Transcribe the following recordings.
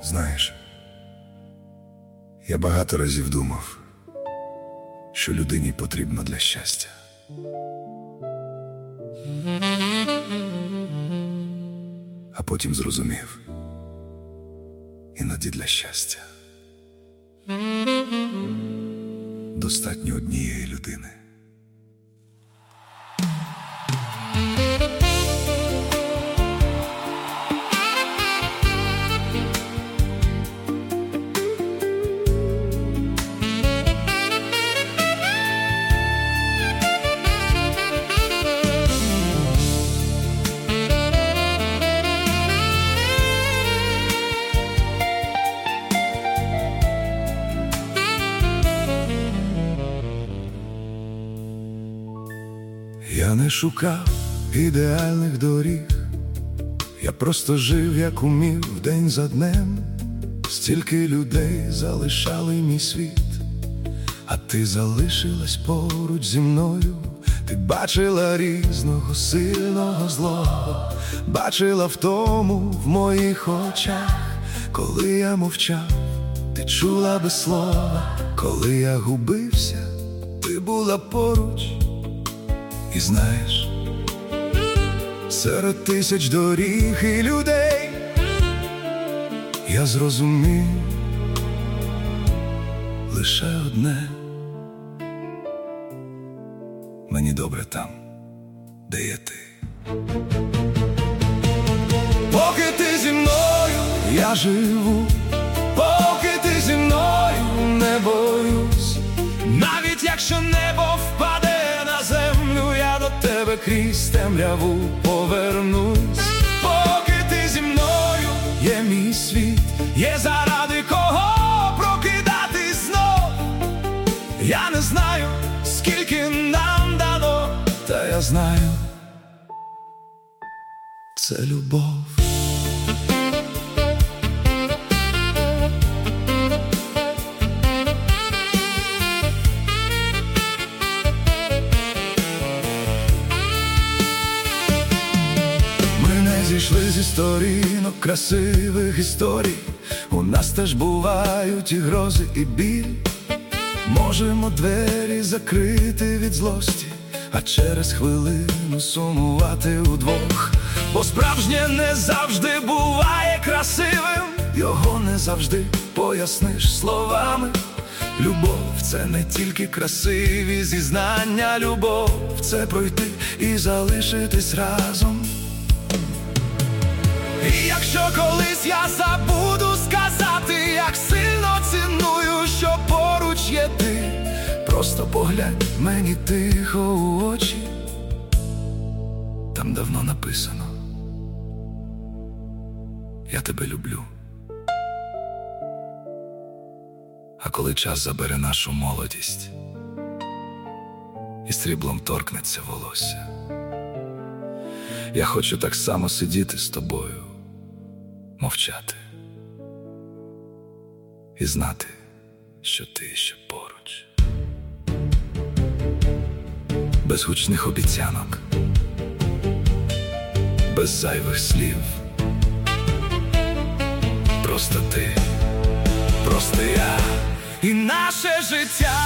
Знаєш, я багато разів думав, що людині потрібно для щастя. А потім зрозумів, іноді для щастя достатньо однієї людини. Я не шукав ідеальних доріг, я просто жив, як умів, день за днем. Стільки людей залишали мій світ, а ти залишилась поруч зі мною. Ти бачила різного, сильного, злого, бачила втому в моїх очах. Коли я мовчав, ти чула без слова. Коли я губився, ти була поруч. І знаєш, серед тисяч доріг і людей я зрозумів лише одне: мені добре там, де є ти. Поки ти зі мною, я живу. Поки ти зі мною, не боюсь. Навіть якщо небо впаде на землю, я до тебе крізь темряву повернусь. Поки ти зі мною, є мій світ, є заради кого прокидатись знов. Я не знаю, скільки нам дано, та я знаю, це любов. Зійшли зі сторінок красивих історій. У нас теж бувають і грози, і біль. Можемо двері закрити від злості, а через хвилину сумувати удвох. Бо справжнє не завжди буває красивим, його не завжди поясниш словами. Любов – це не тільки красиві зізнання. Любов – це пройти і залишитись разом. І якщо колись я забуду сказати, як сильно ціную, що поруч є ти, просто поглянь мені тихо у очі. Там давно написано: я тебе люблю. А коли час забере нашу молодість і сріблом торкнеться волосся, я хочу так само сидіти з тобою, мовчати і знати, що ти ще поруч. Без гучних обіцянок, без зайвих слів. Просто ти, просто я і наше життя.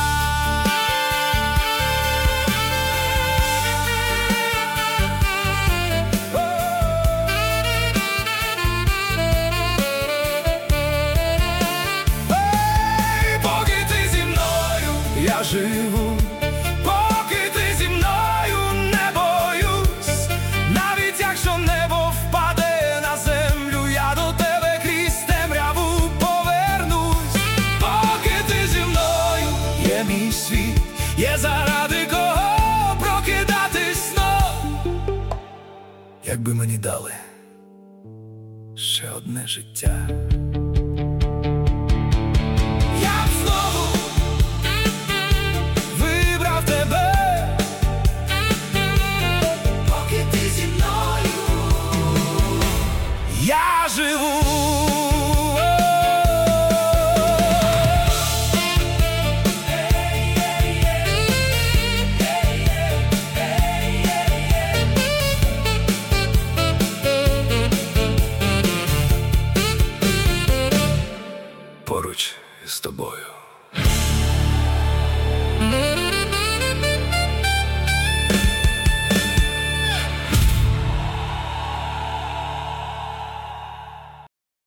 Я живу, поки ти зі мною, не боюсь. Навіть якщо небо впаде на землю, я до тебе крізь темряву повернусь. Поки ти зі мною, є мій світ, є заради кого прокидатись знов. Якби мені дали ще одне життя, я живу. поруч з тобою.